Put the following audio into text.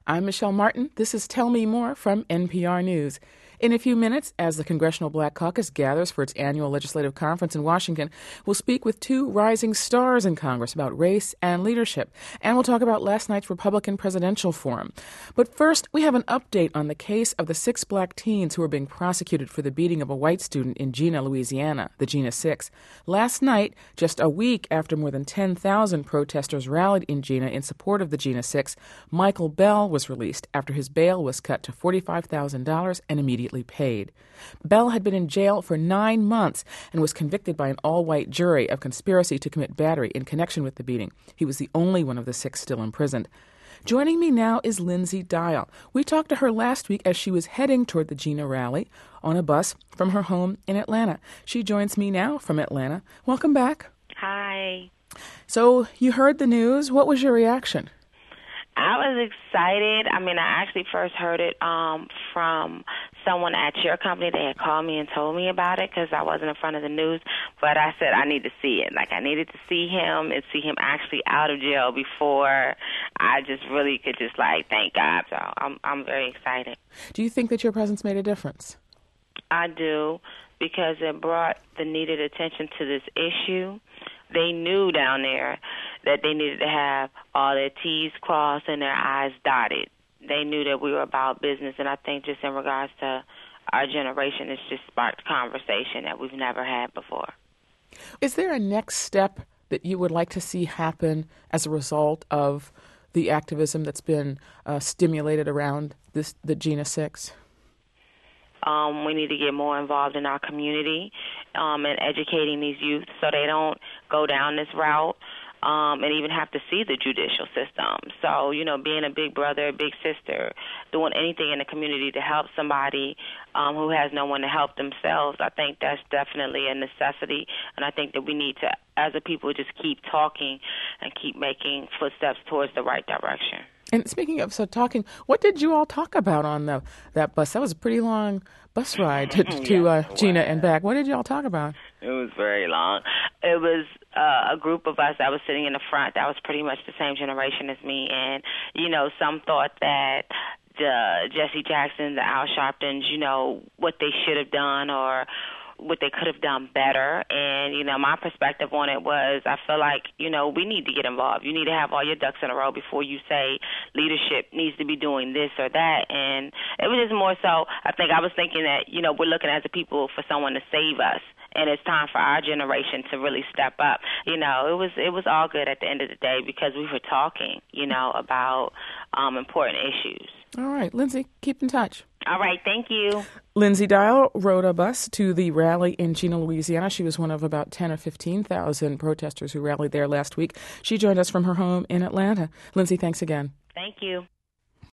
I'm Michelle Martin. This is Tell Me More from NPR News. In a few minutes, as the Congressional Black Caucus gathers for its annual legislative conference in Washington, we'll speak with two rising stars in Congress about race and leadership, and we'll talk about last night's Republican Presidential Forum. But first, we have an update on the case of the 6 black teens who are being prosecuted for the beating of a white student in Jena, Louisiana, the Jena 6. Last night, just a week after more than 10,000 protesters rallied in Jena in support of the Jena 6, Michael Bell was released after his bail was cut to $45,000 and immediately paid. Bell had been in jail for 9 months and was convicted by an all-white jury of conspiracy to commit battery in connection with the beating. He was the only one of the 6 still imprisoned. Joining me now is Lindsay Dial. We talked to her last week as she was heading toward the Jena rally on a bus from her home in Atlanta. She joins me now from Atlanta. Welcome back. Hi. So you heard the news. What was your reaction? I was excited. I actually first heard it from someone at your company. They had called me and told me about it because I wasn't in front of the news. But I said I need to see it. I needed to see him and see him actually out of jail before I just really could thank God. So I'm very excited. Do you think that your presence made a difference? I do, because it brought the needed attention to this issue. They knew down there that they needed to have all their T's crossed and their I's dotted. They knew that we were about business, and I think just in regards to our generation, it's just sparked conversation that we've never had before. Is there a next step that you would like to see happen as a result of the activism that's been stimulated around the Jena 6? We need to get more involved in our community and educating these youth so they don't go down this route and even have to see the judicial system. So, being a big brother, a big sister, doing anything in the community to help somebody who has no one to help themselves, I think that's definitely a necessity. And I think that we need to, as a people, just keep talking and keep making footsteps towards the right direction. And speaking of talking, what did you all talk about on that bus? That was a pretty long bus ride to Jena and back. What did you all talk about? It was very long. It was a group of us that was sitting in the front that was pretty much the same generation as me. And, some thought that the Jesse Jackson, the Al Sharptons, what they should have done or what they could have done better. And, my perspective on it was I feel like, we need to get involved. You need to have all your ducks in a row before you say leadership needs to be doing this or that. And it was just more so, I was thinking that, we're looking as a people for someone to save us. And it's time for our generation to really step up. It was all good at the end of the day because we were talking, about important issues. All right, Lindsay, keep in touch. All right, thank you. Lindsay Dial rode a bus to the rally in Jena, Louisiana. She was one of about 10 or 15,000 protesters who rallied there last week. She joined us from her home in Atlanta. Lindsay, thanks again. Thank you.